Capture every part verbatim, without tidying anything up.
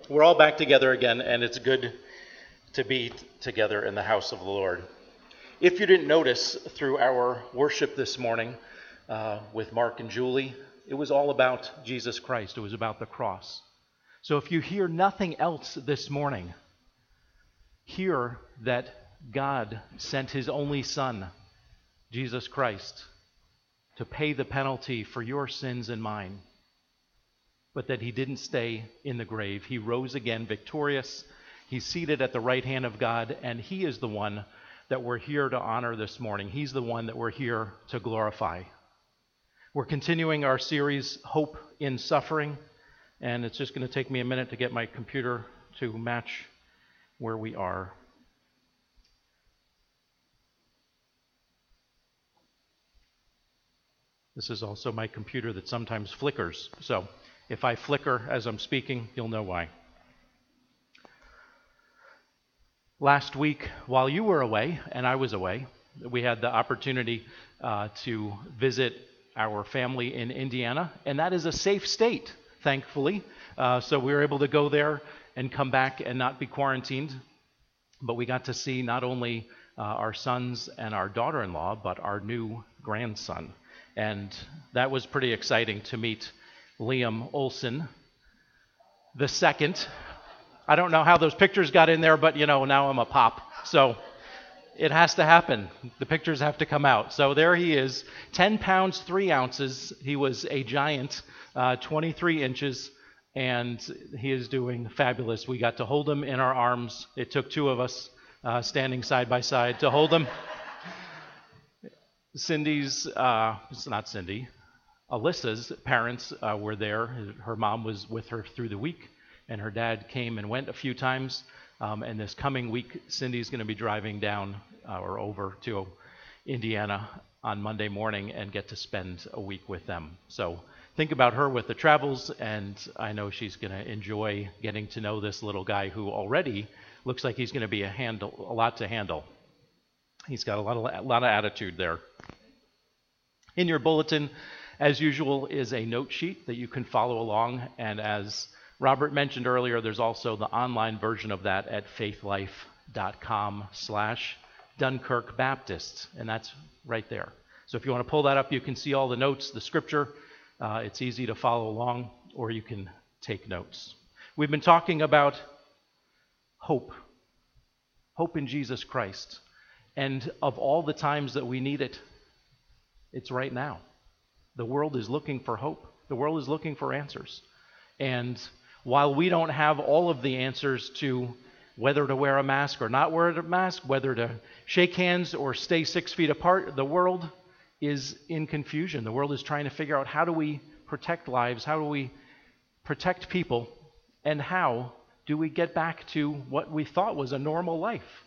We're all back together again, and it's good to be t- together in the house of the Lord. If you didn't notice through our worship this morning uh, with Mark and Julie, it was all about Jesus Christ. It was about the cross. So if you hear nothing else this morning, hear that God sent his only Son, Jesus Christ, to pay the penalty for your sins and mine, but that he didn't stay in the grave. He rose again victorious. He's seated at the right hand of God, and he is the one that we're here to honor this morning. He's the one that we're here to glorify. We're continuing our series, Hope in Suffering, and it's just going to take me a minute to get my computer to match where we are. This is also my computer that sometimes flickers, so if I flicker as I'm speaking, you'll know why. Last week, while you were away and I was away, we had the opportunity uh, to visit our family in Indiana, and that is a safe state, thankfully. Uh, so we were able to go there and come back and not be quarantined. But we got to see not only uh, our sons and our daughter-in-law, but our new grandson. And that was pretty exciting to meet Liam Olson the second. I don't know how those pictures got in there, but you know, now I'm a pop. So it has to happen. The pictures have to come out. So there he is, ten pounds, three ounces. He was a giant, uh, twenty-three inches, and he is doing fabulous. We got to hold him in our arms. It took two of us uh, standing side by side to hold him. Cindy's, uh, it's not Cindy, Alyssa's parents uh, were there. Her mom was with her through the week, and her dad came and went a few times. Um, and this coming week, Cindy's going to be driving down uh, or over to Indiana on Monday morning and get to spend a week with them. So think about her with the travels, and I know she's going to enjoy getting to know this little guy who already looks like he's going to be a handle, a lot to handle. He's got a lot of, a lot of attitude there. In your bulletin, as usual, is a note sheet that you can follow along, and as Robert mentioned earlier, there's also the online version of that at faithlife.com slash Dunkirk Baptist, and that's right there. So if you want to pull that up, you can see all the notes, the scripture. Uh, it's easy to follow along, or you can take notes. We've been talking about hope, hope in Jesus Christ, and of all the times that we need it, it's right now. The world is looking for hope. The world is looking for answers. And while we don't have all of the answers to whether to wear a mask or not wear a mask, whether to shake hands or stay six feet apart, the world is in confusion. The world is trying to figure out, how do we protect lives? How do we protect people? And how do we get back to what we thought was a normal life?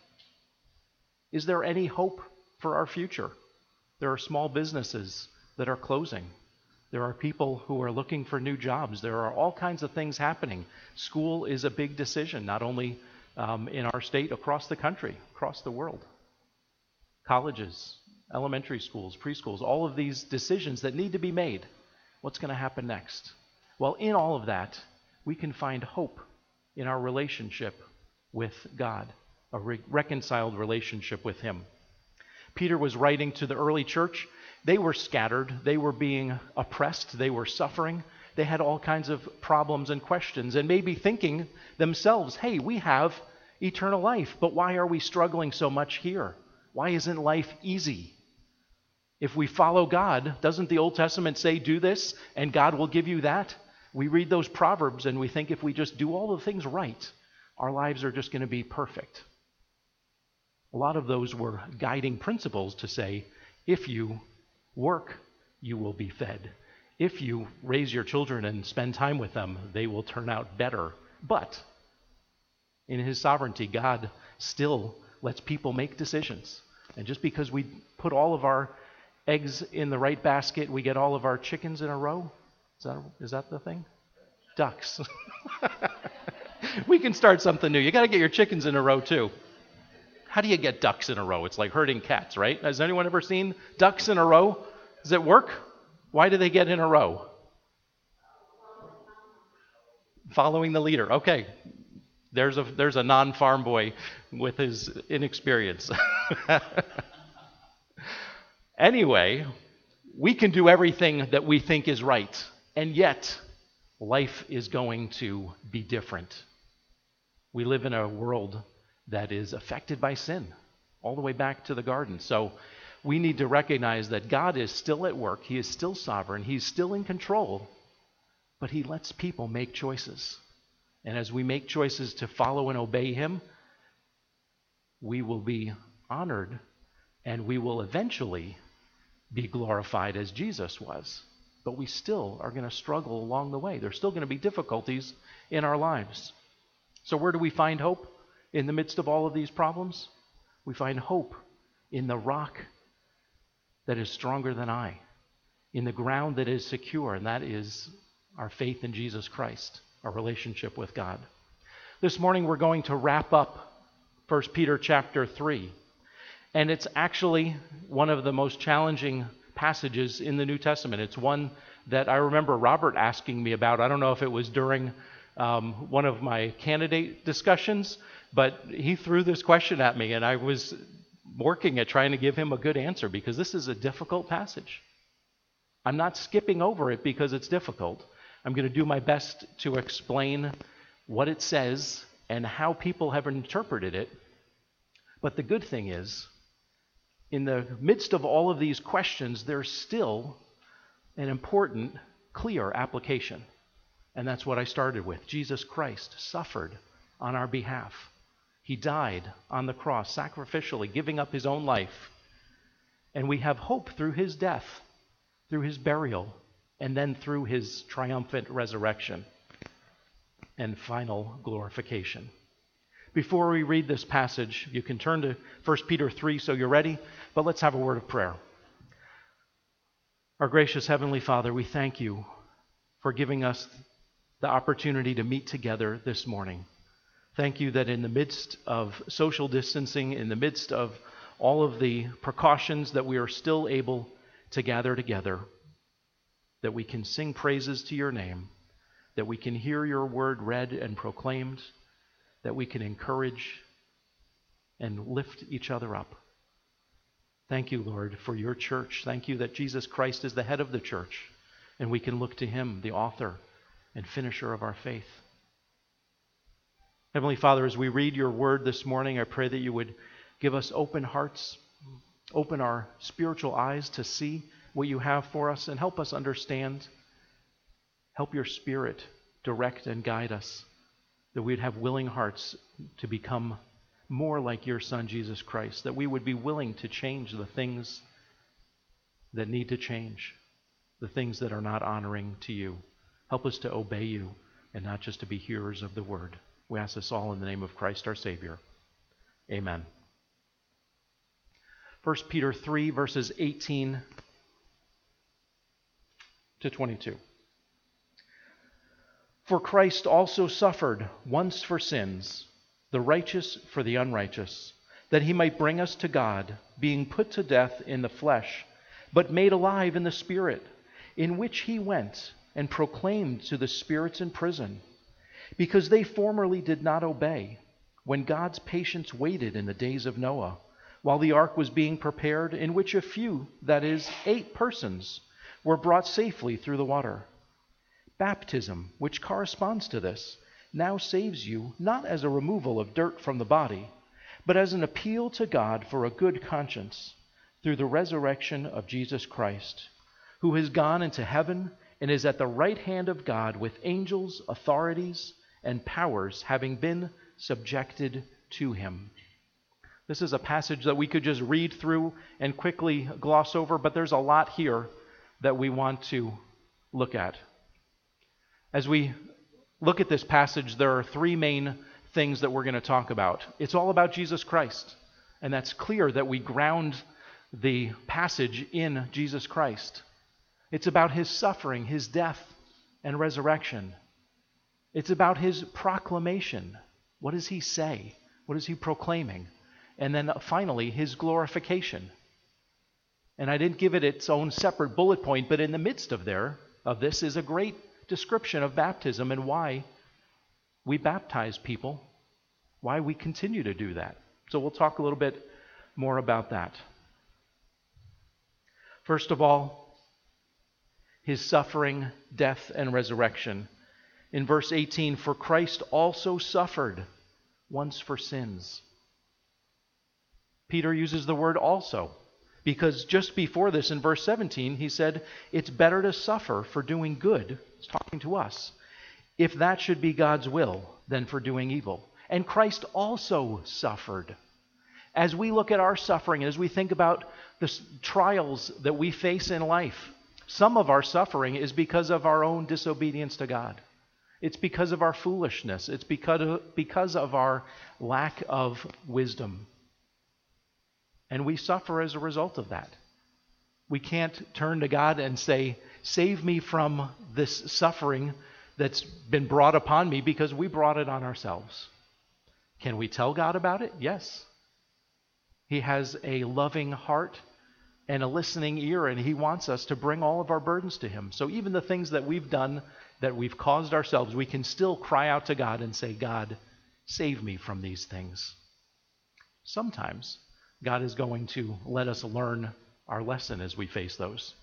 Is there any hope for our future? There are small businesses that are closing. There are people who are looking for new jobs. There are all kinds of things happening. School is a big decision, not only um, in our state, across the country, across the world. Colleges, elementary schools, preschools, all of these decisions that need to be made. What's going to happen next? Well, in all of that, we can find hope in our relationship with God, a re- reconciled relationship with Him. Peter was writing to the early church. They were scattered. They were being oppressed. They were suffering. They had all kinds of problems and questions, and maybe thinking themselves, hey, we have eternal life, but why are we struggling so much here? Why isn't life easy? If we follow God, doesn't the Old Testament say do this and God will give you that? We read those Proverbs and we think if we just do all the things right, our lives are just going to be perfect. A lot of those were guiding principles to say, if you work, you will be fed. If you raise your children and spend time with them, they will turn out better. But in His sovereignty, God still lets people make decisions. And just because we put all of our eggs in the right basket, we get all of our chickens in a row? Is that, is that the thing? Ducks. We can start something new. You got to get your chickens in a row too. How do you get ducks in a row? It's like herding cats, right? Has anyone ever seen ducks in a row? Does it work? Why do they get in a row? Following the leader. Okay, There's a there's a non-farm boy with his inexperience. Anyway, we can do everything that we think is right, and yet life is going to be different. We live in a world that is affected by sin, all the way back to the garden. So we need to recognize that God is still at work. He is still sovereign. He's still in control, but he lets people make choices. And as we make choices to follow and obey him, we will be honored, and we will eventually be glorified as Jesus was. But we still are going to struggle along the way. There's still going to be difficulties in our lives. So where do we find hope in the midst of all of these problems? We find hope in the rock that is stronger than I, in the ground that is secure, and that is our faith in Jesus Christ, our relationship with God. This morning we're going to wrap up First Peter chapter three. And it's actually one of the most challenging passages in the New Testament. It's one that I remember Robert asking me about. I don't know if it was during um, one of my candidate discussions, but he threw this question at me, and I was working at trying to give him a good answer because this is a difficult passage. I'm not skipping over it because it's difficult. I'm going to do my best to explain what it says and how people have interpreted it. But the good thing is, in the midst of all of these questions, there's still an important, clear application. And that's what I started with. Jesus Christ suffered on our behalf. He died on the cross, sacrificially, giving up his own life. And we have hope through his death, through his burial, and then through his triumphant resurrection and final glorification. Before we read this passage, you can turn to First Peter three so you're ready, but let's have a word of prayer. Our gracious Heavenly Father, we thank you for giving us the opportunity to meet together this morning. Thank you that in the midst of social distancing, in the midst of all of the precautions, that we are still able to gather together, that we can sing praises to your name, that we can hear your word read and proclaimed, that we can encourage and lift each other up. Thank you, Lord, for your church. Thank you that Jesus Christ is the head of the church, and we can look to him, the author and finisher of our faith. Heavenly Father, as we read your word this morning, I pray that you would give us open hearts, open our spiritual eyes to see what you have for us, and help us understand. Help your Spirit direct and guide us, that we'd have willing hearts to become more like your Son, Jesus Christ, that we would be willing to change the things that need to change, the things that are not honoring to you. Help us to obey you and not just to be hearers of the word. We ask this all in the name of Christ our Savior. Amen. First Peter three, verses eighteen to twenty-two. For Christ also suffered once for sins, the righteous for the unrighteous, that he might bring us to God, being put to death in the flesh, but made alive in the Spirit, in which he went and proclaimed to the spirits in prison, because they formerly did not obey, when God's patience waited in the days of Noah, while the ark was being prepared, in which a few, that is, eight persons, were brought safely through the water. Baptism, which corresponds to this, now saves you, not as a removal of dirt from the body, but as an appeal to God for a good conscience, through the resurrection of Jesus Christ, who has gone into heaven and is at the right hand of God, with angels, authorities, and powers having been subjected to him. This is a passage that we could just read through and quickly gloss over, but there's a lot here that we want to look at. As we look at this passage, there are three main things that we're going to talk about. It's all about Jesus Christ, and that's clear that we ground the passage in Jesus Christ. It's about his suffering, his death, and resurrection. It's about his proclamation. What does he say? What is he proclaiming? And then finally, his glorification. And I didn't give it its own separate bullet point, but in the midst of there, of this is a great description of baptism and why we baptize people why we continue to do that. So we'll talk a little bit more about that. First of all, his suffering, death, and resurrection. In verse eighteen, for Christ also suffered once for sins. Peter uses the word also, because just before this in verse seventeen, he said, it's better to suffer for doing good, he's talking to us, if that should be God's will, than for doing evil. And Christ also suffered. As we look at our suffering, and as we think about the trials that we face in life, some of our suffering is because of our own disobedience to God. It's because of our foolishness. It's because of, because of our lack of wisdom. And we suffer as a result of that. We can't turn to God and say, save me from this suffering that's been brought upon me, because we brought it on ourselves. Can we tell God about it? Yes. He has a loving heart and a listening ear, and he wants us to bring all of our burdens to him. So even the things that we've done, that we've caused ourselves, we can still cry out to God and say, God, save me from these things. Sometimes God is going to let us learn our lesson as we face those.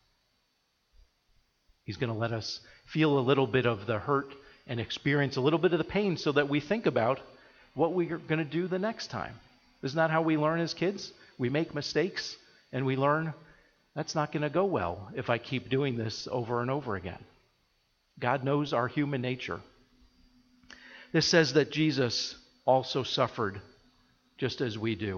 He's going to let us feel a little bit of the hurt and experience a little bit of the pain so that we think about what we're going to do the next time. Isn't that how we learn as kids? We make mistakes and we learn that's not going to go well if I keep doing this over and over again. God knows our human nature. This says that Jesus also suffered just as we do.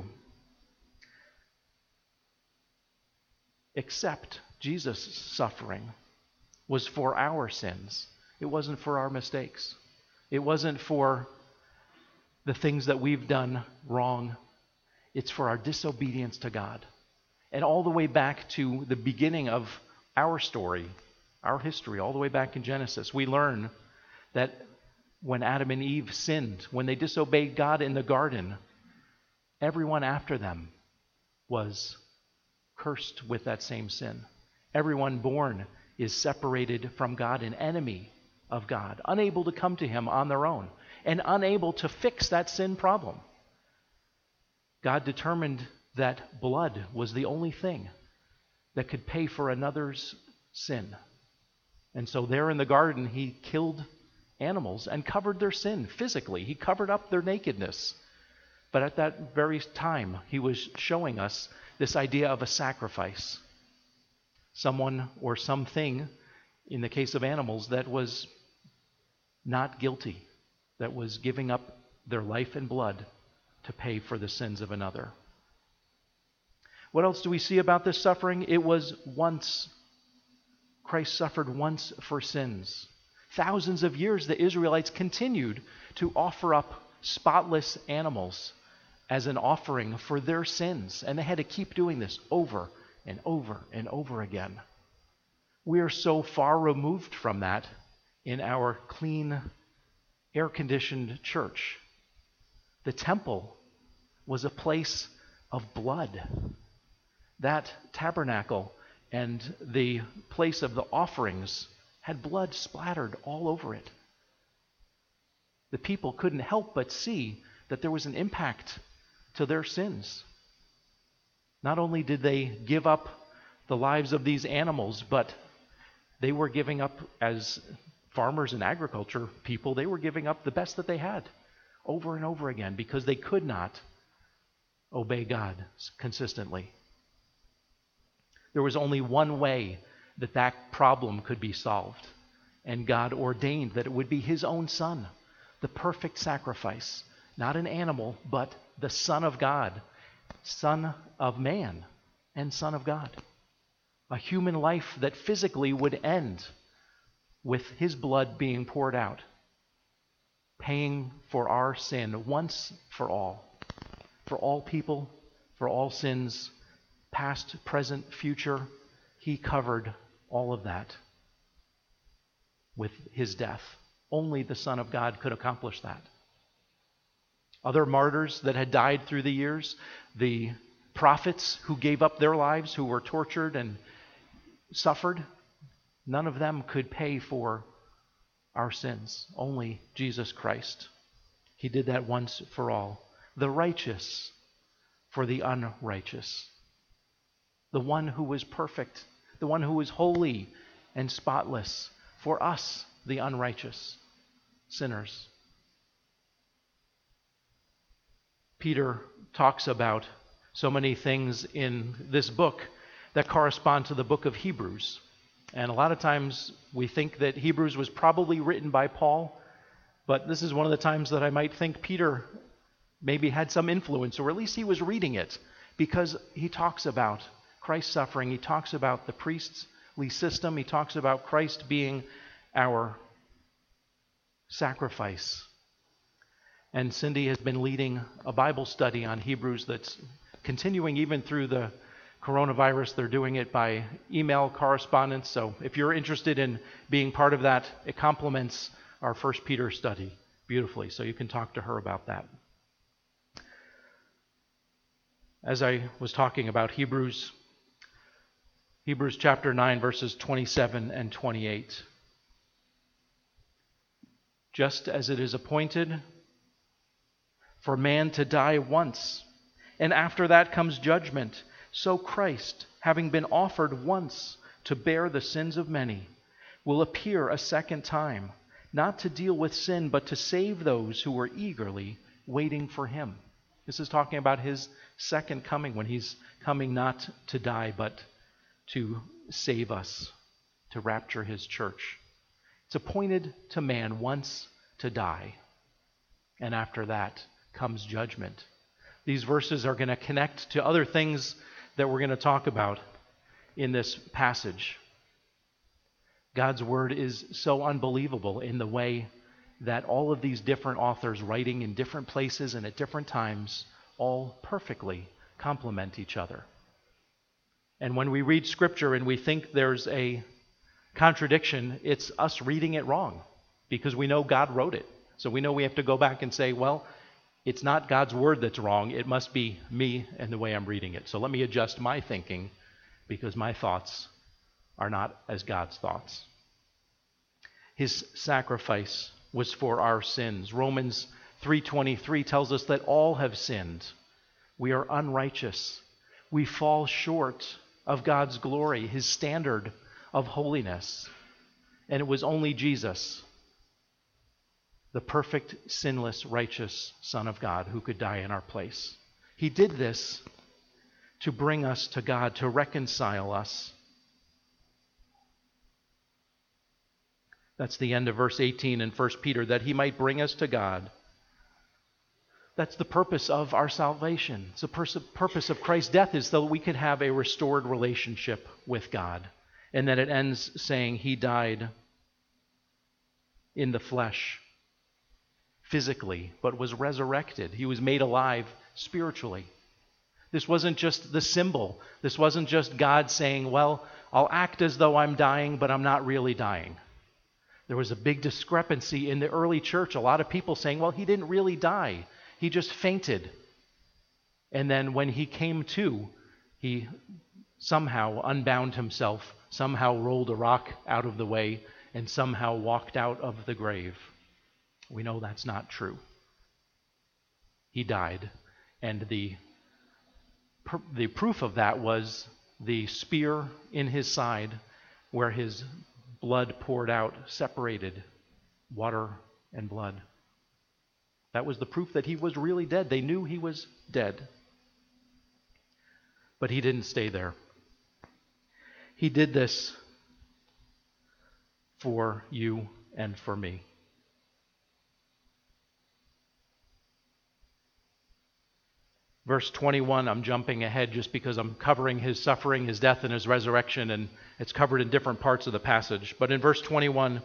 Except Jesus' suffering was for our sins. It wasn't for our mistakes. It wasn't for the things that we've done wrong. It's for our disobedience to God. And all the way back to the beginning of our story, our history, all the way back in Genesis, we learn that when Adam and Eve sinned, when they disobeyed God in the garden, everyone after them was cursed with that same sin. Everyone born is separated from God, an enemy of God, unable to come to him on their own, and unable to fix that sin problem. God determined that blood was the only thing that could pay for another's sin. And so there in the garden, he killed animals and covered their sin physically. He covered up their nakedness. But at that very time, he was showing us this idea of a sacrifice. Someone or something, in the case of animals, that was not guilty, that was giving up their life and blood to pay for the sins of another. What else do we see about this suffering? It was once. Christ suffered once for sins. Thousands of years the Israelites continued to offer up spotless animals as an offering for their sins. And they had to keep doing this over and over and over again. We are so far removed from that in our clean, air-conditioned church. The temple was a place of blood. That tabernacle and the place of the offerings had blood splattered all over it. The people couldn't help but see that there was an impact to their sins. Not only did they give up the lives of these animals, but they were giving up, as farmers and agriculture people, they were giving up the best that they had over and over again because they could not obey God consistently. There was only one way that that problem could be solved, and God ordained that it would be his own Son, the perfect sacrifice, not an animal, but the Son of God, Son of man, and Son of God. A human life that physically would end with his blood being poured out, paying for our sin once for all, for all people, for all sins, past, present, future. He covered all of that with his death. Only the Son of God could accomplish that. Other martyrs that had died through the years, the prophets who gave up their lives, who were tortured and suffered, none of them could pay for our sins. Only Jesus Christ. He did that once for all. The righteous for the unrighteous. The one who was perfect, the one who was holy and spotless for us, the unrighteous sinners. Peter talks about so many things in this book that correspond to the book of Hebrews. And a lot of times we think that Hebrews was probably written by Paul, but this is one of the times that I might think Peter maybe had some influence, or at least he was reading it, because he talks about Christ's suffering. He talks about the priestly system. He talks about Christ being our sacrifice. And Cindy has been leading a Bible study on Hebrews that's continuing even through the coronavirus. They're doing it by email correspondence. So if you're interested in being part of that, it complements our First Peter study beautifully. So you can talk to her about that. As I was talking about Hebrews, Hebrews chapter nine, verses twenty-seven and twenty-eight. Just as it is appointed for man to die once, and after that comes judgment, so Christ, having been offered once to bear the sins of many, will appear a second time, not to deal with sin, but to save those who are eagerly waiting for him. This is talking about his second coming, when he's coming not to die, but to save us, to rapture his church. It's appointed to man once to die, and after that comes judgment. These verses are going to connect to other things that we're going to talk about in this passage. God's word is so unbelievable in the way that all of these different authors writing in different places and at different times all perfectly complement each other. And when we read Scripture and we think there's a contradiction, it's us reading it wrong, because we know God wrote it. So we know we have to go back and say, well, it's not God's word that's wrong. It must be me and the way I'm reading it. So let me adjust my thinking, because my thoughts are not as God's thoughts. His sacrifice was for our sins. Romans three twenty-three tells us that all have sinned. We are unrighteous. We fall short of God's glory, his standard of holiness. And it was only Jesus, the perfect, sinless, righteous Son of God, who could die in our place. He did this to bring us to God, to reconcile us. That's the end of verse eighteen in First Peter, that he might bring us to God. That's the purpose of our salvation. It's the pers- purpose of Christ's death, is so that we could have a restored relationship with God. And then it ends saying he died in the flesh, physically, but was resurrected. He was made alive spiritually. This wasn't just the symbol. This wasn't just God saying, well, I'll act as though I'm dying, but I'm not really dying. There was a big discrepancy in the early church. A lot of people saying, well, he didn't really die. He just fainted. And then when he came to, he somehow unbound himself, somehow rolled a rock out of the way, and somehow walked out of the grave. We know that's not true. He died, and the the proof of that was the spear in his side, where his blood poured out, separated water and blood. That was the proof that he was really dead. They knew he was dead. But he didn't stay there. He did this for you and for me. Verse twenty-one, I'm jumping ahead just because I'm covering his suffering, his death, and his resurrection, and it's covered in different parts of the passage. But in verse twenty-one,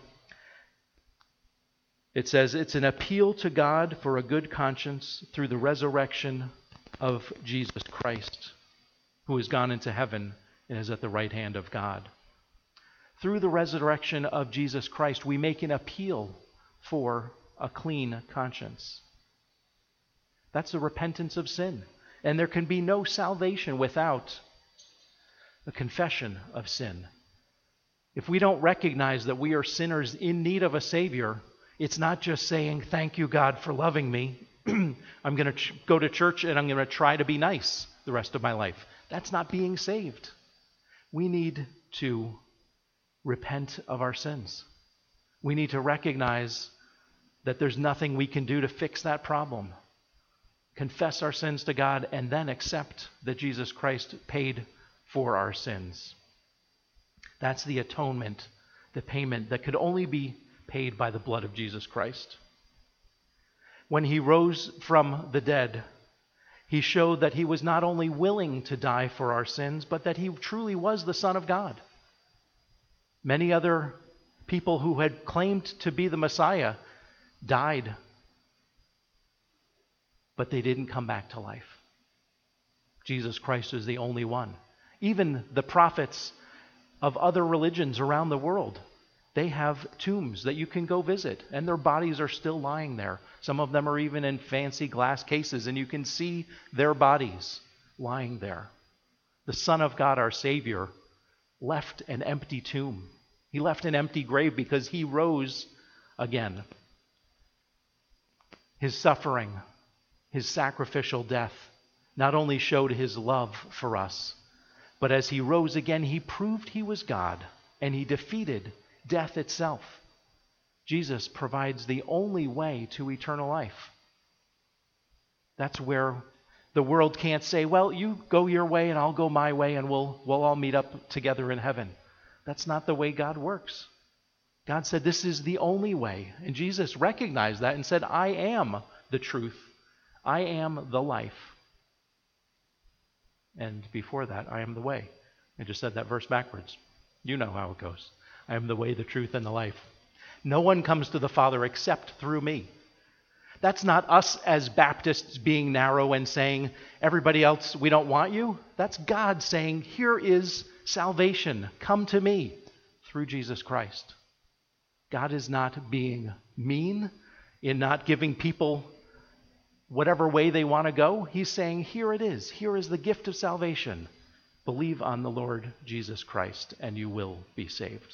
it says, it's an appeal to God for a good conscience through the resurrection of Jesus Christ, who has gone into heaven and is at the right hand of God. Through the resurrection of Jesus Christ, we make an appeal for a clean conscience. That's the repentance of sin. And there can be no salvation without the confession of sin. If we don't recognize that we are sinners in need of a Savior, It's not just saying, thank you, God, for loving me. I'm going to ch- go to church and I'm going to try to be nice the rest of my life. That's not being saved. We need to repent of our sins. We need to recognize that there's nothing we can do to fix that problem. Confess our sins to God and then accept that Jesus Christ paid for our sins. That's the atonement, the payment that could only be paid by the blood of Jesus Christ. When he rose from the dead, he showed that he was not only willing to die for our sins, but that he truly was the Son of God. Many other people who had claimed to be the Messiah died, but they didn't come back to life. Jesus Christ is the only one. Even the prophets of other religions around the world, they have tombs that you can go visit, and their bodies are still lying there. Some of them are even in fancy glass cases, and you can see their bodies lying there. The Son of God, our Savior, left an empty tomb. He left an empty grave because he rose again. His suffering, his sacrificial death, not only showed his love for us, but as he rose again, he proved he was God, and he defeated death itself. Jesus provides the only way to eternal life. That's where the world can't say, well, you go your way and I'll go my way and we'll, we'll all meet up together in heaven. That's not the way God works. God said this is the only way. And Jesus recognized that and said, I am the truth. I am the life. And before that, I am the way. I just said that verse backwards. You know how it goes. I am the way, the truth, and the life. No one comes to the Father except through me. That's not us as Baptists being narrow and saying, everybody else, we don't want you. That's God saying, here is salvation. Come to me through Jesus Christ. God is not being mean in not giving people whatever way they want to go. He's saying, here it is. Here is the gift of salvation. Believe on the Lord Jesus Christ and you will be saved.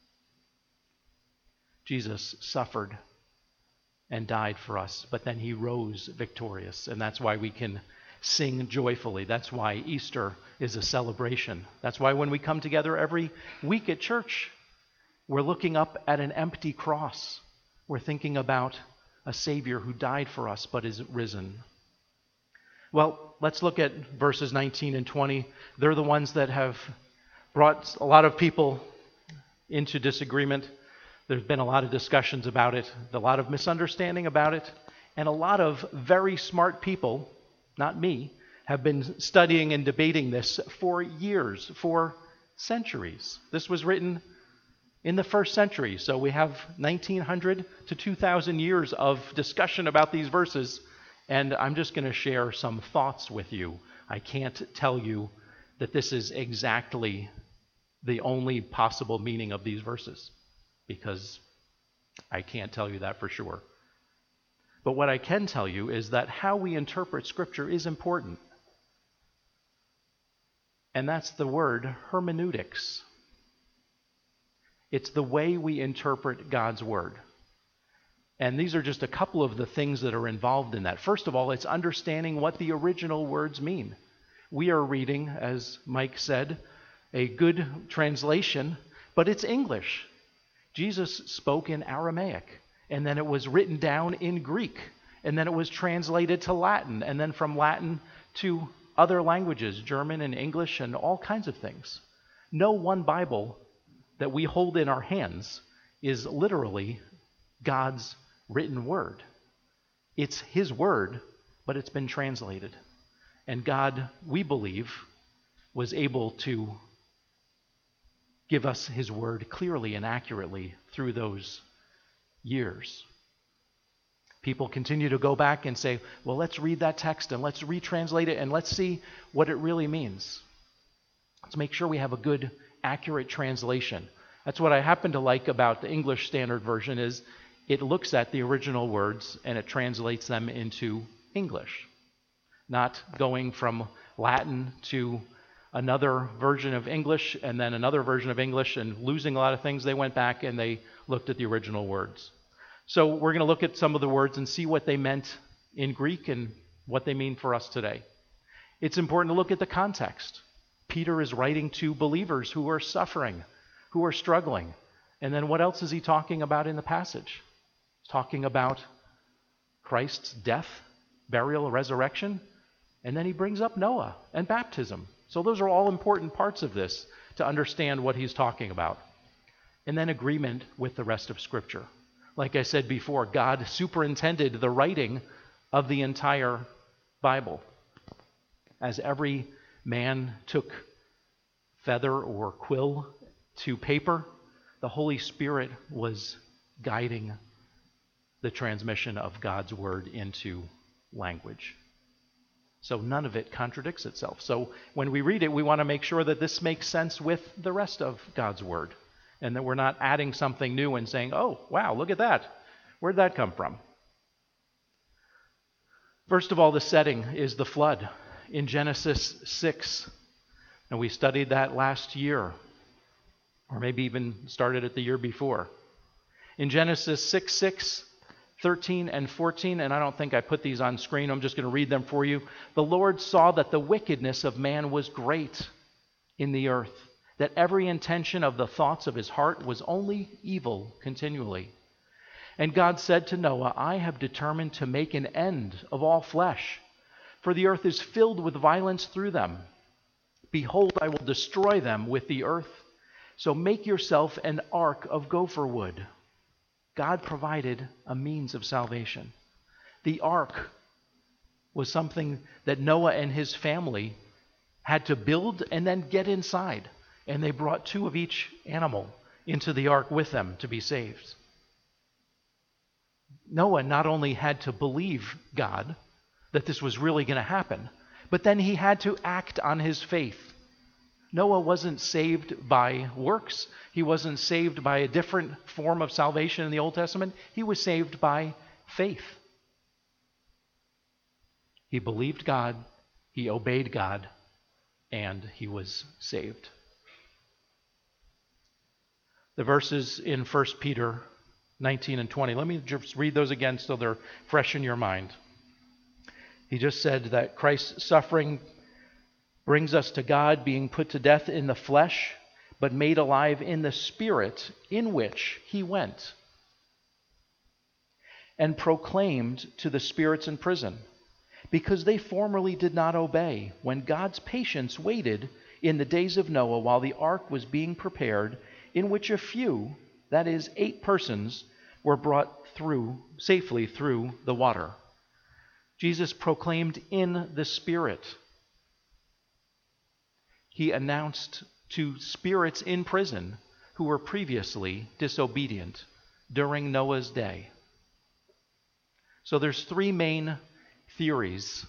Jesus suffered and died for us, but then he rose victorious, and that's why we can sing joyfully. That's why Easter is a celebration. That's why when we come together every week at church, we're looking up at an empty cross. We're thinking about a Savior who died for us but is risen. Well, let's look at verses nineteen and twenty. They're the ones that have brought a lot of people into disagreement. There's been a lot of discussions about it, a lot of misunderstanding about it, and a lot of very smart people, not me, have been studying and debating this for years, for centuries. This was written in the first century, so we have nineteen hundred to two thousand years of discussion about these verses, and I'm just going to share some thoughts with you. I can't tell you that this is exactly the only possible meaning of these verses, because I can't tell you that for sure. But what I can tell you is that how we interpret Scripture is important. And that's the word hermeneutics. It's the way we interpret God's Word. And these are just a couple of the things that are involved in that. First of all, it's understanding what the original words mean. We are reading, as Mike said, a good translation, but it's English. Jesus spoke in Aramaic, and then it was written down in Greek, and then it was translated to Latin, and then from Latin to other languages, German and English and all kinds of things. No one Bible that we hold in our hands is literally God's written word. It's His word, but it's been translated. And God, we believe, was able to give us His word clearly and accurately through those years. People continue to go back and say, well, let's read that text and let's retranslate it and let's see what it really means. Let's make sure we have a good, accurate translation. That's what I happen to like about the English Standard Version is it looks at the original words and it translates them into English. Not going from Latin to another version of English and then another version of English and losing a lot of things. They went back and they looked at the original words. So we're going to look at some of the words and see what they meant in Greek and what they mean for us today. It's important to look at the context. Peter is writing to believers who are suffering, who are struggling. And then what else is he talking about in the passage? He's talking about Christ's death, burial, resurrection, and then he brings up Noah and baptism. So those are all important parts of this to understand what he's talking about. And then agreement with the rest of Scripture. Like I said before, God superintended the writing of the entire Bible. As every man took feather or quill to paper, the Holy Spirit was guiding the transmission of God's word into language. So none of it contradicts itself. So when we read it, we want to make sure that this makes sense with the rest of God's word, and that we're not adding something new and saying, oh, wow, look at that. Where'd that come from? First of all, the setting is the flood in Genesis six. And we studied that last year, or maybe even started it the year before. In Genesis six, six, thirteen, and fourteen, and I don't think I put these on screen, I'm just going to read them for you. The Lord saw that the wickedness of man was great in the earth, that every intention of the thoughts of his heart was only evil continually. And God said to Noah, I have determined to make an end of all flesh, for the earth is filled with violence through them. Behold, I will destroy them with the earth. So make yourself an ark of gopher wood. God provided a means of salvation. The ark was something that Noah and his family had to build and then get inside. And they brought two of each animal into the ark with them to be saved. Noah not only had to believe God, that this was really going to happen, but then he had to act on his faith. Noah wasn't saved by works. He wasn't saved by a different form of salvation in the Old Testament. He was saved by faith. He believed God, he obeyed God, and he was saved. The verses in First Peter nineteen and twenty, let me just read those again so they're fresh in your mind. He just said that Christ's suffering brings us to God, being put to death in the flesh, but made alive in the Spirit, in which he went, and proclaimed to the spirits in prison, because they formerly did not obey, when God's patience waited in the days of Noah while the ark was being prepared, in which a few, that is, eight persons, were brought through safely through the water. Jesus proclaimed in the Spirit. He announced to spirits in prison who were previously disobedient during Noah's day. So there's three main theories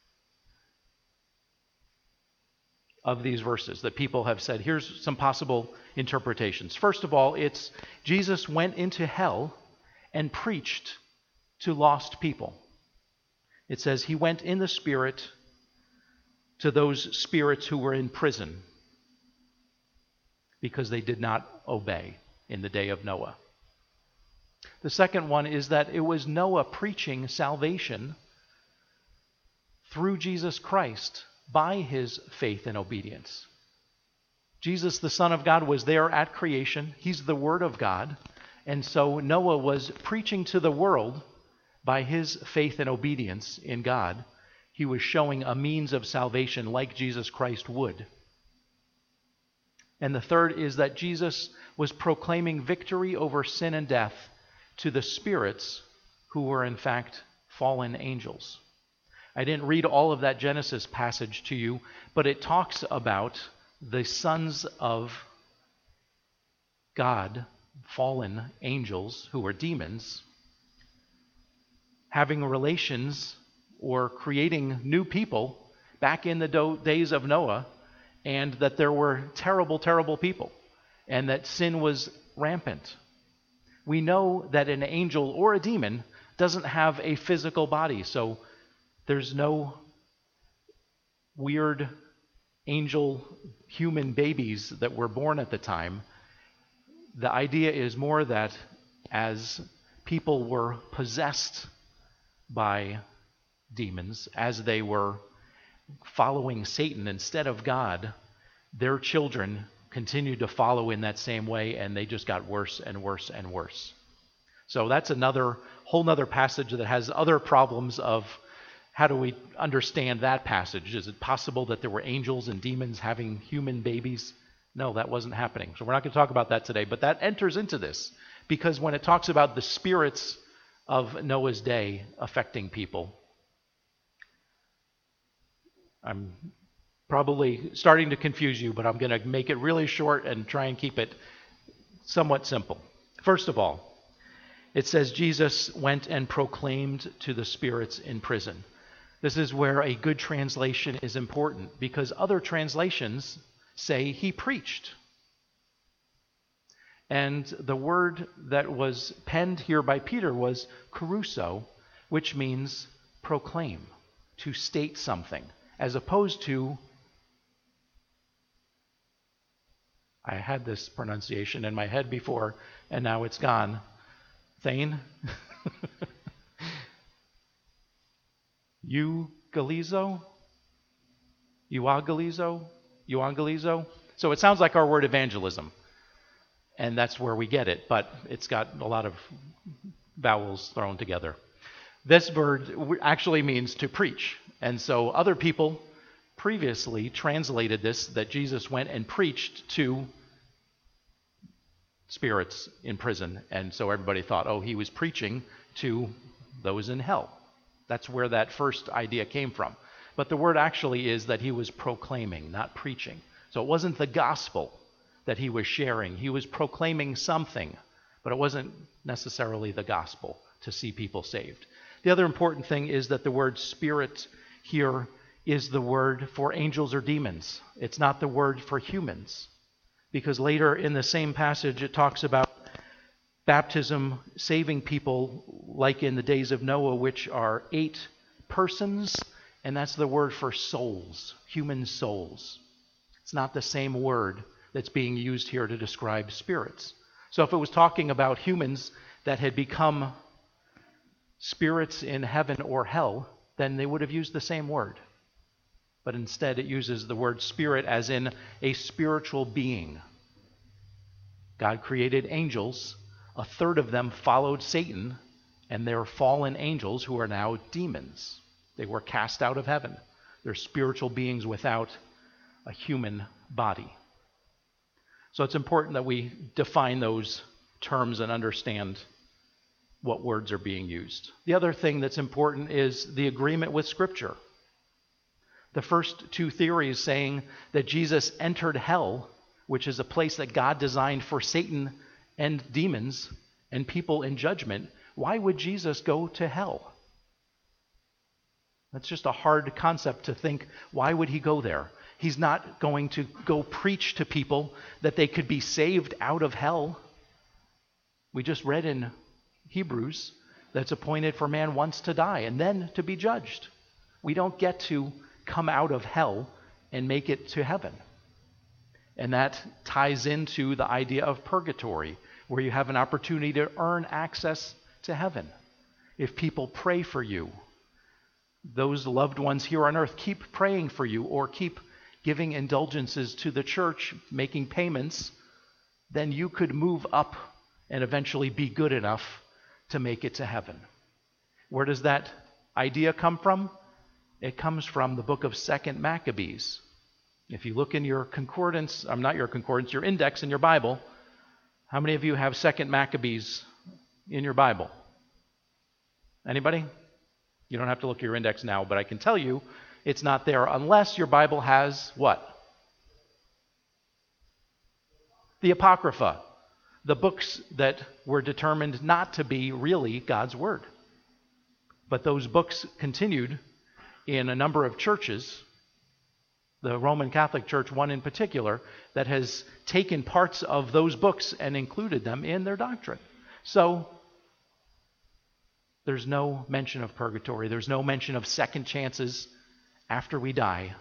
of these verses that people have said. Here's some possible interpretations. First of all, it's Jesus went into hell and preached to lost people. It says he went in the Spirit to those spirits who were in prison because they did not obey in the day of Noah. The second one is that it was Noah preaching salvation through Jesus Christ by his faith and obedience. Jesus, the Son of God, was there at creation. He's the Word of God. And so Noah was preaching to the world by his faith and obedience in God. He was showing a means of salvation like Jesus Christ would. And the third is that Jesus was proclaiming victory over sin and death to the spirits who were in fact fallen angels. I didn't read all of that Genesis passage to you, but it talks about the sons of God, fallen angels who were demons, having relations or creating new people back in the do- days of Noah, and that there were terrible, terrible people, and that sin was rampant. We know that an angel or a demon doesn't have a physical body, so there's no weird angel human babies that were born at the time. The idea is more that as people were possessed by demons as they were following Satan instead of God, their children continued to follow in that same way, and they just got worse and worse and worse. So that's another whole nother passage that has other problems of how do we understand that passage? Is it possible that there were angels and demons having human babies? No, that wasn't happening. So we're not going to talk about that today, but that enters into this because when it talks about the spirits of Noah's day affecting people, I'm probably starting to confuse you, but I'm going to make it really short and try and keep it somewhat simple. First of all, it says Jesus went and proclaimed to the spirits in prison. This is where a good translation is important because other translations say he preached. And the word that was penned here by Peter was kerusso, which means proclaim, to state something, as opposed to, I had this pronunciation in my head before, and now it's gone. Thane? Euangelizo? Euangelizo? Euangelizo? So it sounds like our word evangelism. And that's where we get it, but it's got a lot of vowels thrown together. This word actually means to preach. And so other people previously translated this, that Jesus went and preached to spirits in prison. And so everybody thought, oh, he was preaching to those in hell. That's where that first idea came from. But the word actually is that he was proclaiming, not preaching. So it wasn't the gospel that he was sharing. He was proclaiming something, but it wasn't necessarily the gospel to see people saved. The other important thing is that the word spirit here is the word for angels or demons. It's not the word for humans. Because later in the same passage it talks about baptism saving people like in the days of Noah, which are eight persons, and that's the word for souls, human souls. It's not the same word that's being used here to describe spirits. So if it was talking about humans that had become spirits in heaven or hell, then they would have used the same word. But instead it uses the word spirit as in a spiritual being. God created angels. A third of them followed Satan, and they're fallen angels who are now demons. They were cast out of heaven. They're spiritual beings without a human body. So it's important that we define those terms and understand what words are being used. The other thing that's important is the agreement with Scripture. The first two theories saying that Jesus entered hell, which is a place that God designed for Satan and demons and people in judgment. Why would Jesus go to hell? That's just a hard concept to think. Why would he go there? He's not going to go preach to people that they could be saved out of hell. We just read in Hebrews that it's appointed for man once to die and then to be judged. We don't get to come out of hell and make it to heaven. And that ties into the idea of purgatory, where you have an opportunity to earn access to heaven. If people pray for you, those loved ones here on earth keep praying for you or keep giving indulgences to the church, making payments, then you could move up and eventually be good enough to make it to heaven. Where does that idea come from? It comes from the book of Second Maccabees. If you look in your concordance, I'm not your concordance, your index in your Bible, how many of you have Second Maccabees in your Bible? Anybody? You don't have to look at your index now, but I can tell you it's not there unless your Bible has what? The Apocrypha, the books that were determined not to be really God's Word. But those books continued in a number of churches. The Roman Catholic Church, one in particular, that has taken parts of those books and included them in their doctrine. So there's no mention of purgatory. There's no mention of second chances after we die.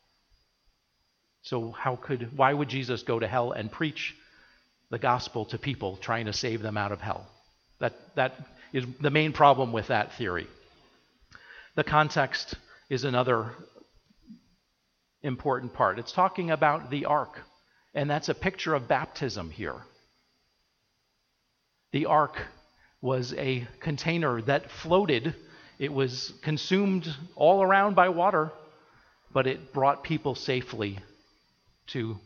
So how could, why would Jesus go to hell and preach the gospel to people trying to save them out of hell? That that is the main problem with that theory. The context is another important part. It's talking about the ark, and that's a picture of baptism here. The ark was a container that floated. It was consumed all around by water, but it brought people safely to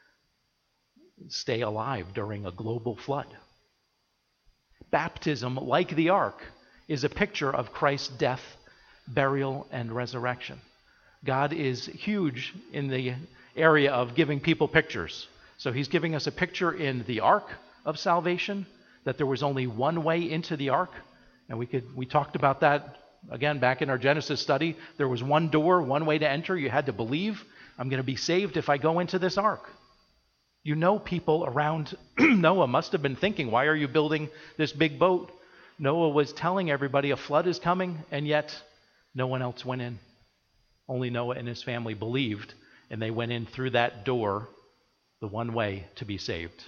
stay alive during a global flood. Baptism, like the ark, is a picture of Christ's death, burial, and resurrection. God is huge in the area of giving people pictures. So he's giving us a picture in the ark of salvation, that there was only one way into the ark. And we could we talked about that again back in our Genesis study. There was one door, one way to enter. You had to believe, I'm going to be saved if I go into this ark. You know, people around Noah must have been thinking, why are you building this big boat? Noah was telling everybody a flood is coming, and yet no one else went in. Only Noah and his family believed, and they went in through that door, the one way to be saved.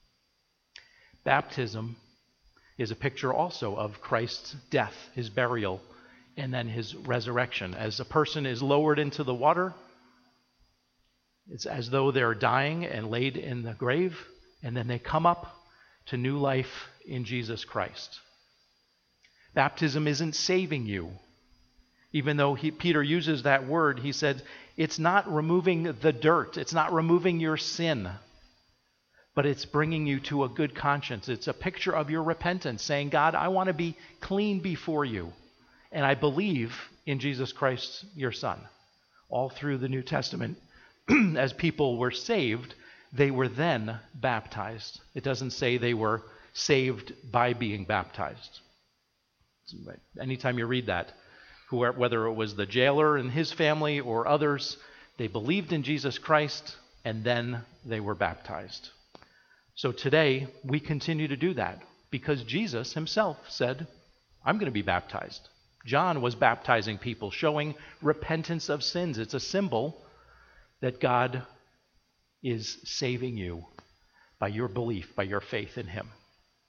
Baptism is a picture also of Christ's death, his burial, and then his resurrection. As a person is lowered into the water, it's as though they're dying and laid in the grave, and then they come up to new life in Jesus Christ. Baptism isn't saving you. Even though he, Peter uses that word, he said, it's not removing the dirt. It's not removing your sin. But it's bringing you to a good conscience. It's a picture of your repentance, saying, God, I want to be clean before you. And I believe in Jesus Christ, your Son. All through the New Testament, as people were saved, they were then baptized. It doesn't say they were saved by being baptized. Anytime you read that, whether it was the jailer and his family or others, they believed in Jesus Christ and then they were baptized. So today we continue to do that because Jesus himself said, I'm going to be baptized. John was baptizing people, showing repentance of sins. It's a symbol that God is saving you by your belief, by your faith in him.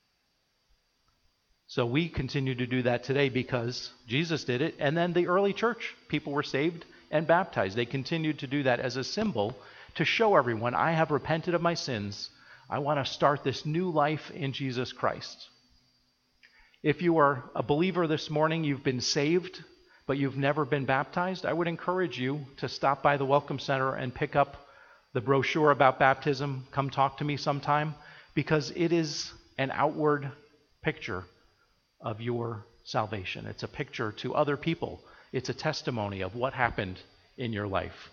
So we continue to do that today because Jesus did it, and then the early church, people were saved and baptized. They continued to do that as a symbol to show everyone, I have repented of my sins. I want to start this new life in Jesus Christ. If you are a believer this morning, you've been saved, but you've never been baptized, I would encourage you to stop by the Welcome Center and pick up the brochure about baptism. Come talk to me sometime, because it is an outward picture of your salvation. It's a picture to other people. It's a testimony of what happened in your life.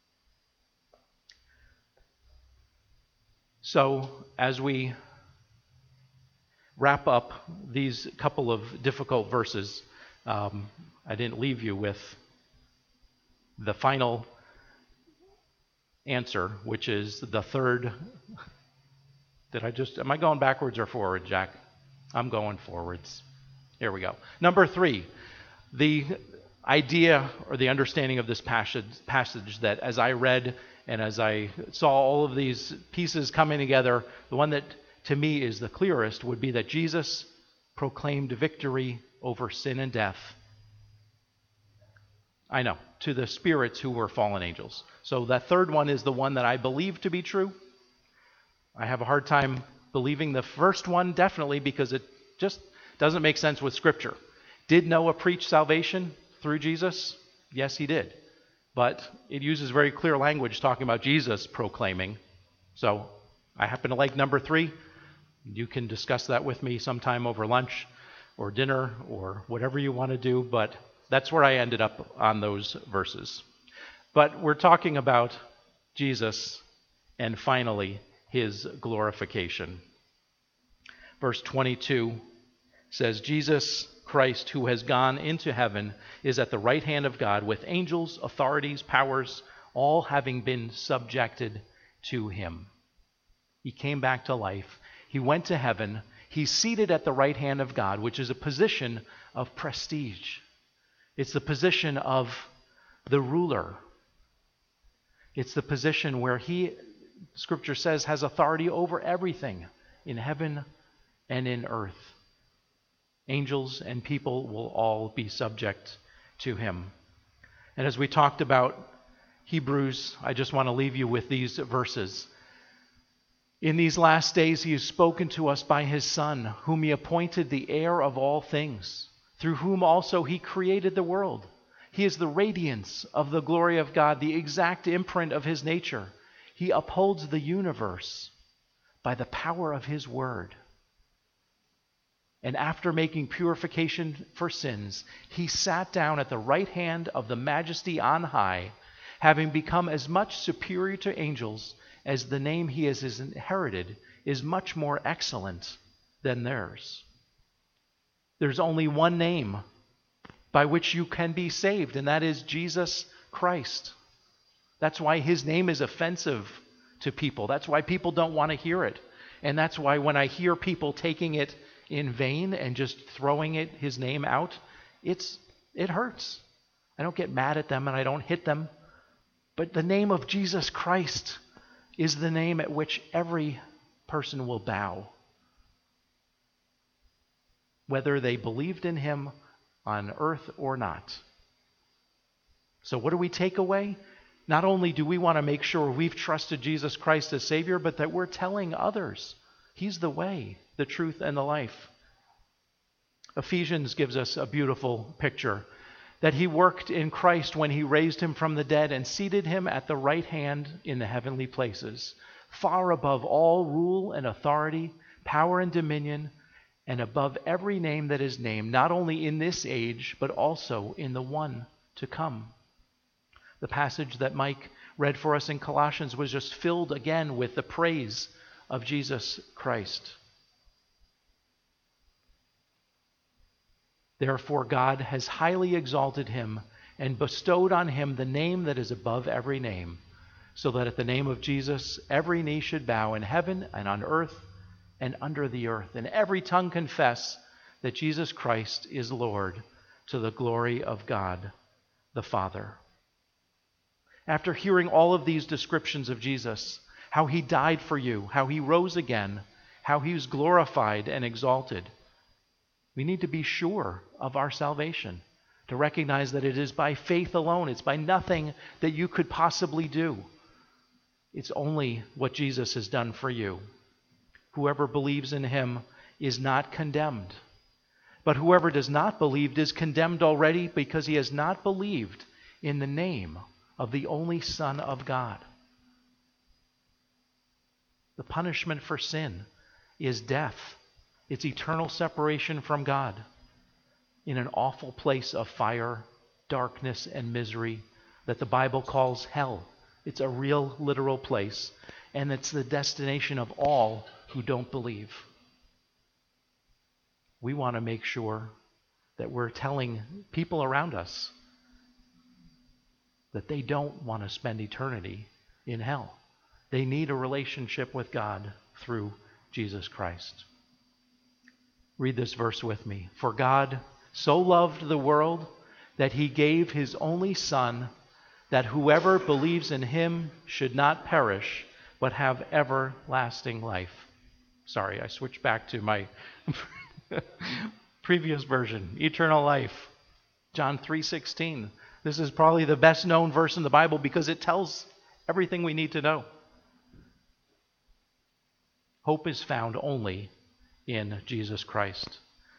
So, as we wrap up these couple of difficult verses, um, I didn't leave you with the final answer, which is the third. Did I just, am I going backwards or forward, Jack? I'm going forwards. Here we go. Number three, the idea or the understanding of this passage, passage that as I read and as I saw all of these pieces coming together, the one that to me is the clearest would be that Jesus proclaimed victory over sin and death. I know, to the spirits who were fallen angels. So that third one is the one that I believe to be true. I have a hard time believing the first one, definitely, because it just doesn't make sense with Scripture. Did Noah preach salvation through Jesus? Yes, he did. But it uses very clear language talking about Jesus proclaiming. So I happen to like number three. You can discuss that with me sometime over lunch or dinner or whatever you want to do, but that's where I ended up on those verses. But we're talking about Jesus and finally his glorification. Verse twenty-two says, Jesus Christ, who has gone into heaven, is at the right hand of God with angels, authorities, powers, all having been subjected to him. He came back to life. He went to heaven. He's seated at the right hand of God, which is a position of prestige. It's the position of the ruler. It's the position where he, Scripture says, has authority over everything in heaven and in earth. Angels and people will all be subject to him. And as we talked about Hebrews, I just want to leave you with these verses. In these last days he has spoken to us by his Son, whom he appointed the heir of all things, through whom also he created the world. He is the radiance of the glory of God, the exact imprint of his nature. He upholds the universe by the power of his word. And after making purification for sins, he sat down at the right hand of the Majesty on high, having become as much superior to angels as the name he has inherited is much more excellent than theirs. There's only one name by which you can be saved, and that is Jesus Christ. That's why his name is offensive to people. That's why people don't want to hear it. And that's why when I hear people taking it in vain and just throwing it, his name out, it's it hurts. I don't get mad at them and I don't hit them. But the name of Jesus Christ is the name at which every person will bow, whether they believed in him on earth or not. So what do we take away? Not only do we want to make sure we've trusted Jesus Christ as Savior, but that we're telling others he's the way, the truth, and the life. Ephesians gives us a beautiful picture that he worked in Christ when he raised him from the dead and seated him at the right hand in the heavenly places, far above all rule and authority, power and dominion, and above every name that is named, not only in this age, but also in the one to come. The passage that Mike read for us in Colossians was just filled again with the praise of Jesus Christ. Therefore, God has highly exalted him and bestowed on him the name that is above every name, so that at the name of Jesus every knee should bow in heaven and on earth and under the earth, and every tongue confess that Jesus Christ is Lord, to the glory of God the Father. After hearing all of these descriptions of Jesus, how he died for you, how he rose again, how he was glorified and exalted, we need to be sure of our salvation, to recognize that it is by faith alone. It's by nothing that you could possibly do. It's only what Jesus has done for you. Whoever believes in him is not condemned. But whoever does not believe is condemned already, because he has not believed in the name of the only Son of God. The punishment for sin is death. It's eternal separation from God in an awful place of fire, darkness, and misery that the Bible calls hell. It's a real, literal place, and it's the destination of all who don't believe. We want to make sure that we're telling people around us that they don't want to spend eternity in hell. They need a relationship with God through Jesus Christ. Read this verse with me. For God so loved the world that he gave his only Son, that whoever believes in him should not perish, but have everlasting life. Sorry, I switched back to my previous version. Eternal life. John three sixteen. This is probably the best known verse in the Bible because it tells everything we need to know. Hope is found only in Jesus Christ.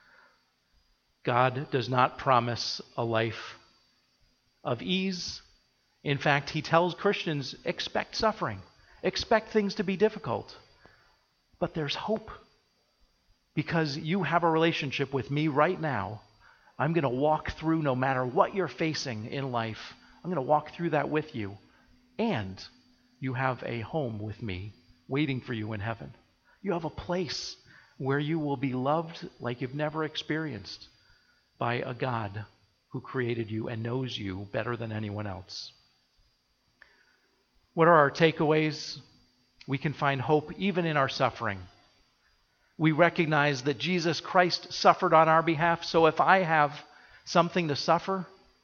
God does not promise a life of ease. In fact, he tells Christians, expect suffering, expect things to be difficult. But there's hope, because you have a relationship with me right now. I'm going to walk through no matter what you're facing in life. I'm going to walk through that with you. And you have a home with me waiting for you in heaven. You have a place where you will be loved like you've never experienced by a God who created you and knows you better than anyone else. What are our takeaways? We can find hope even in our suffering. We recognize that Jesus Christ suffered on our behalf, so if I have something to suffer,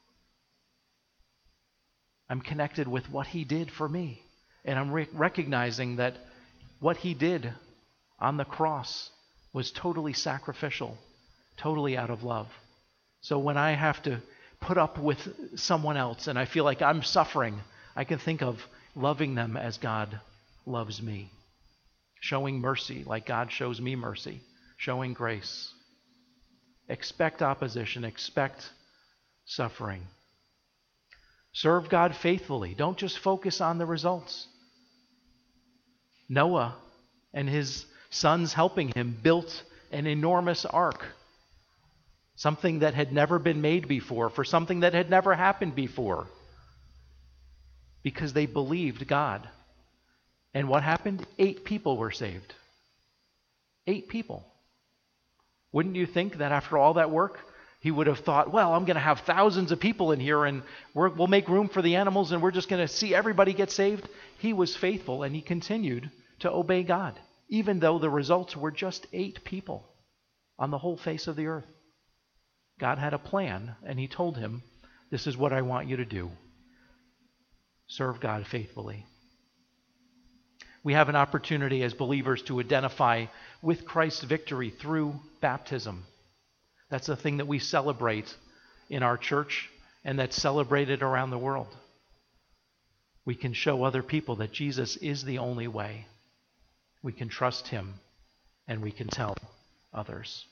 I'm connected with what he did for me. And I'm re- recognizing that what he did on the cross was totally sacrificial. totally out of love. So when I have to put up with someone else and I feel like I'm suffering, I can think of loving them as God loves me. Showing mercy like God shows me mercy. Showing grace. Expect opposition. Expect suffering. Serve God faithfully. Don't just focus on the results. Noah and his sons helping him built an enormous ark. Something that had never been made before, for something that had never happened before. Because they believed God. And what happened? Eight people were saved. Eight people. Wouldn't you think that after all that work, he would have thought, well, I'm going to have thousands of people in here and we're, we'll make room for the animals and we're just going to see everybody get saved? He was faithful and he continued to obey God, even though the results were just eight people on the whole face of the earth. God had a plan and he told him, this is what I want you to do. Serve God faithfully. We have an opportunity as believers to identify with Christ's victory through baptism. That's the thing that we celebrate in our church and that's celebrated around the world. We can show other people that Jesus is the only way. We can trust him and we can tell others.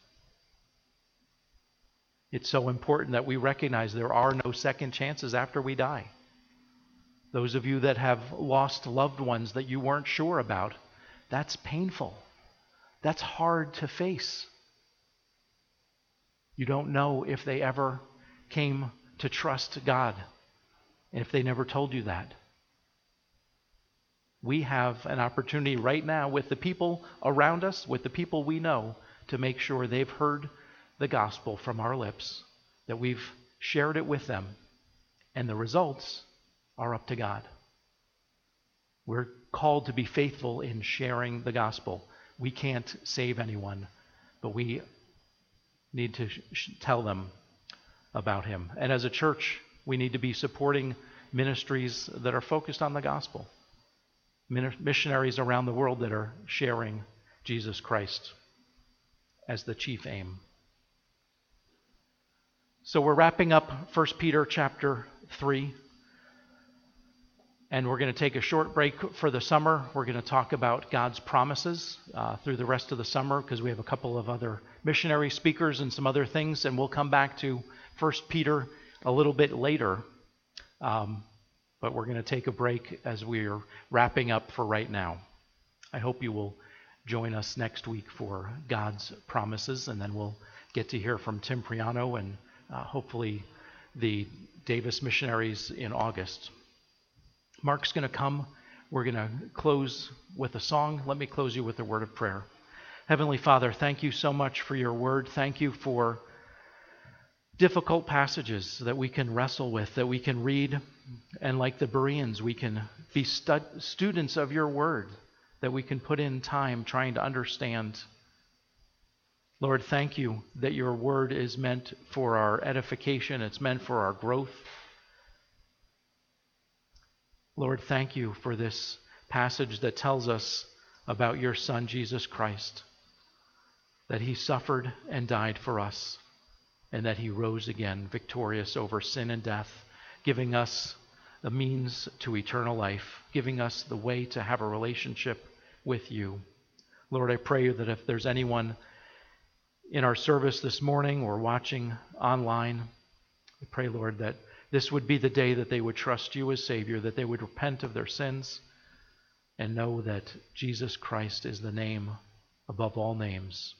It's so important that we recognize there are no second chances after we die. Those of you that have lost loved ones that you weren't sure about, that's painful. That's hard to face. You don't know if they ever came to trust God, and if they never told you that. We have an opportunity right now with the people around us, with the people we know, to make sure they've heard the gospel from our lips, that we've shared it with them, and the results are up to God. We're called to be faithful in sharing the gospel. We can't save anyone, but we need to sh- tell them about him. And as a church, we need to be supporting ministries that are focused on the gospel. Min- missionaries around the world that are sharing Jesus Christ as the chief aim. So we're wrapping up First Peter chapter three. And we're going to take a short break for the summer. We're going to talk about God's promises uh, through the rest of the summer because we have a couple of other missionary speakers and some other things. And we'll come back to First Peter a little bit later. Um, but we're going to take a break as we're wrapping up for right now. I hope you will join us next week for God's promises. And then we'll get to hear from Tim Priano and uh, hopefully the Davis missionaries in August. Mark's going to come. We're going to close with a song. Let me close you with a word of prayer. Heavenly Father, thank you so much for your word. Thank you for difficult passages that we can wrestle with, that we can read. And like the Bereans, we can be stud- students of your word, that we can put in time trying to understand. Lord, thank you that your word is meant for our edification. It's meant for our growth. Lord, thank you for this passage that tells us about your Son, Jesus Christ, that he suffered and died for us, and that he rose again victorious over sin and death, giving us the means to eternal life, giving us the way to have a relationship with you. Lord, I pray that if there's anyone in our service this morning or watching online, I pray, Lord, that this would be the day that they would trust you as Savior, that they would repent of their sins and know that Jesus Christ is the name above all names.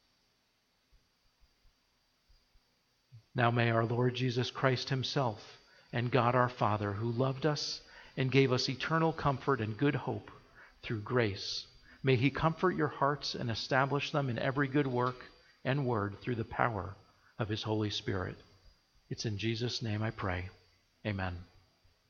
Now may our Lord Jesus Christ himself and God our Father, who loved us and gave us eternal comfort and good hope through grace, may he comfort your hearts and establish them in every good work and word through the power of his Holy Spirit. It's in Jesus' name I pray. Amen.